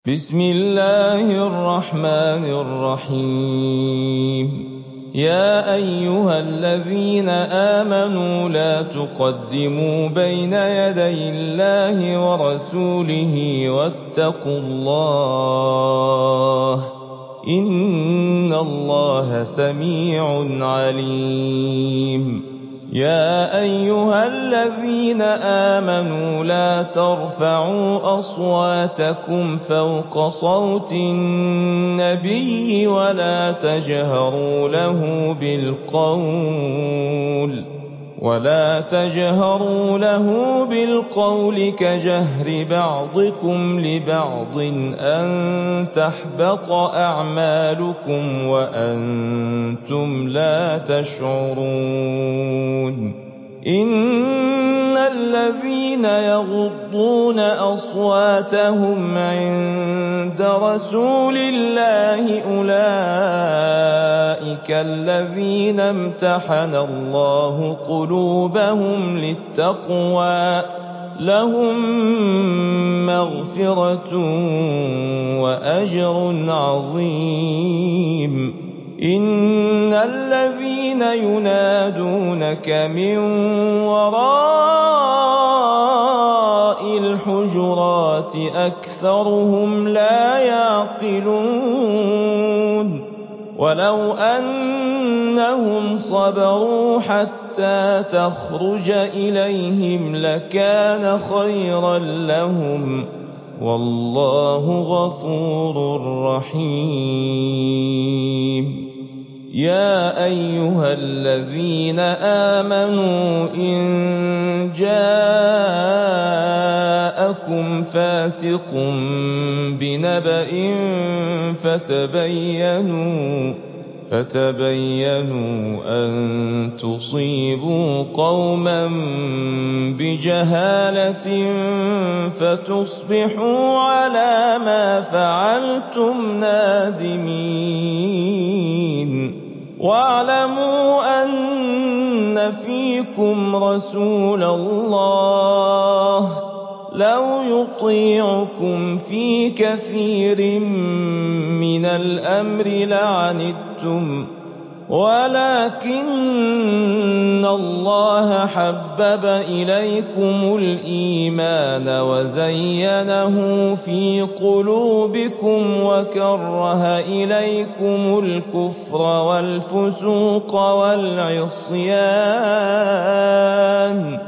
بسم الله الرحمن الرحيم. يا أيها الذين آمنوا لا تقدموا بين يدي الله ورسوله واتقوا الله إن الله سميع عليم. يا أيها الذين آمنوا لا ترفعوا أصواتكم فوق صوت النبي ولا تجهروا له بالقول كجهر بعضكم لبعض أن تحبط أعمالكم وأنتم لا تشعرون. إن الذين يغضون أصواتهم عند رسول الله أولئك الذين امتحن الله قلوبهم للتقوى لهم مغفرة وأجر عظيم. إن الذين ينادونك من وراء الحجرات أكثرهم لا يعقلون. ولو أنهم صبروا حتى تخرج إليهم لكان خيرا لهم والله غفور رحيم. يا أيها الذين آمنوا إن جاءكم فاسق بنبأ فتبينوا أن تصيبوا قوما بجهالة فتصبحوا على ما فعلتم نادمين. واعلموا أن فيكم رسول الله لو يطيعكم في كثير من الأمر لعنتم ولكن الله حبب إليكم الإيمان وزينه في قلوبكم وكره إليكم الكفر والفسوق والعصيان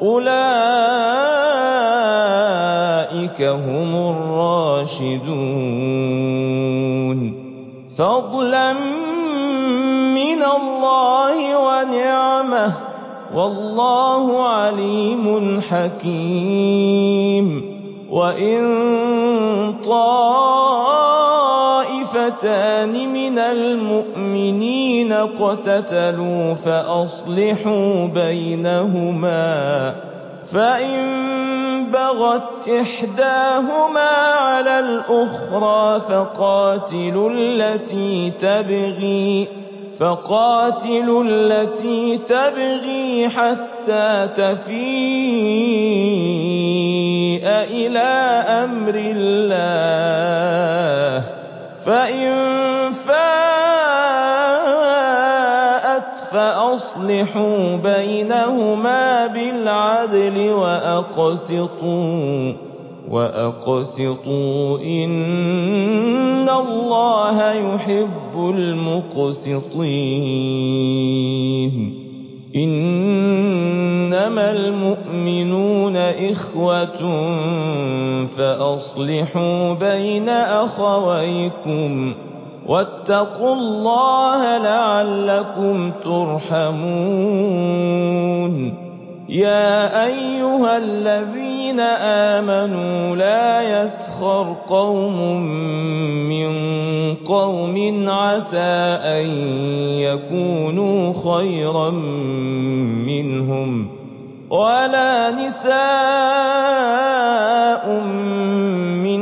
أولئك هم الراشدون فضلا من الله ونعمه والله عليم حكيم. وإن طائفتان من المؤمنين اقتتلوا فأصلحوا بينهما فإن بغت إحداهما على الأخرى فقاتلوا التي تبغي حتى تفيء إلى أمر الله فإن فاءت فأصلحوا بينهما بالعدل وأقسطوا إن الله يحب المقسطين. إنما المؤمنون إخوة فأصلحوا بين أخويكم واتقوا الله لعلكم ترحمون. يا أيها الذين آمنوا لا يسخر قوم من قوم عسى أن يكونوا خيرا منهم ولا نساء من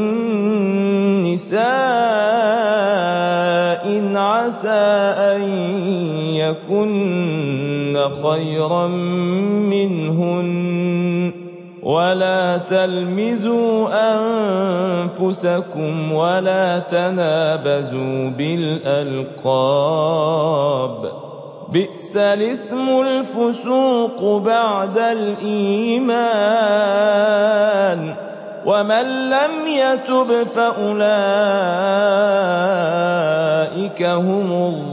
نساء عسى أن يكن خيرا منهن ولا تلمزوا أنفسكم ولا تنابزوا بالألقاب بئس الاسم الفسوق بعد الإيمان ومن لم يتب فأولئك هم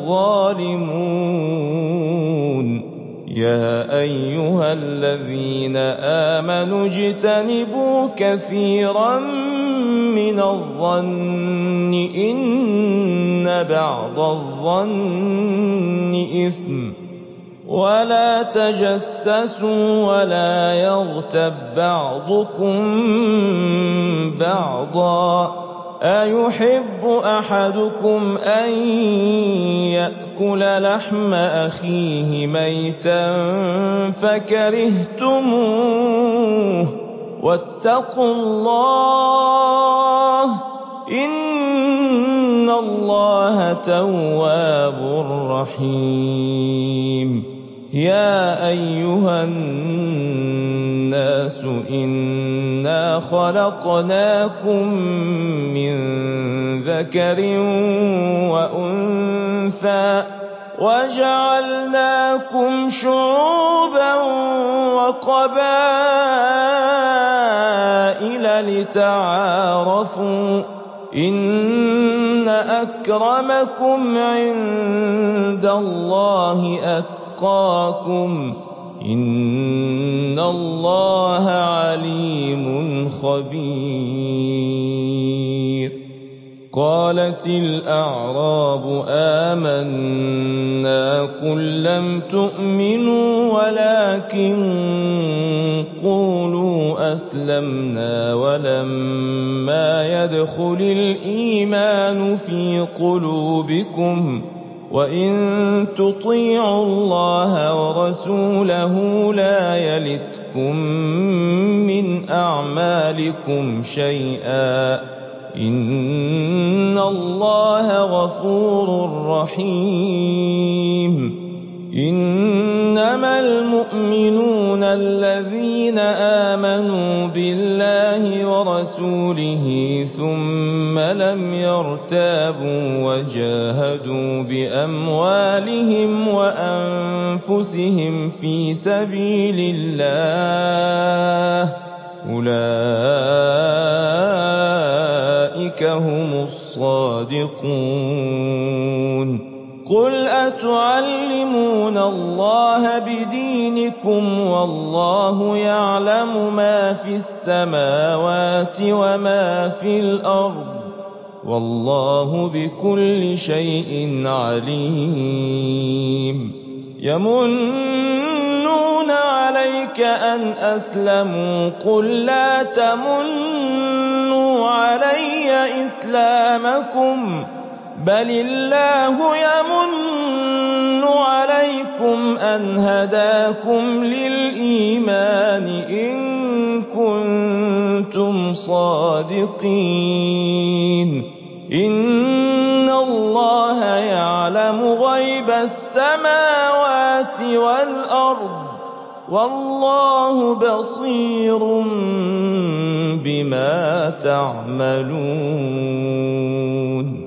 الظالمون يا أيها الذين آمنوا اجتنبوا كثيرا من الظن إن بعض الظن إثم ولا تجسسوا ولا يغتب بعضكم بعضا أيحب أحدكم أن يأكل لحم أخيه ميتا فكرهتموه واتقوا الله إن الله تواب رحيم يا أيها الناس إنا خلقناكم من ذكر وأنثى وجعلناكم شعوبا وقبائل لتعارفوا إن أكرمكم عند الله أتقاكم إن الله عليم خبير قالت الأعراب آمنا قل لم تؤمنوا ولكن قولوا أسلمنا ولما يدخل الإيمان في قلوبكم وإن تطيعوا الله ورسوله لا يلتكم من أعمالكم شيئا إن الله غفور رحيم إنما المؤمنون الذين آمنوا بالله ورسوله ثم لم يرتابوا وجاهدوا بأموالهم وأنفسهم في سبيل الله أولئك هم الصادقون قل أتعلمون الله بدينكم والله يعلم ما في السماوات وما في الأرض والله بكل شيء عليم يمنون عليك أن أسلموا قل لا تمنوا علي إسلامكم بل الله يمن عليكم أن هداكم للإيمان إن كنتم صادقين إن الله يعلم غيب السماوات والأرض والله بصير بما تعملون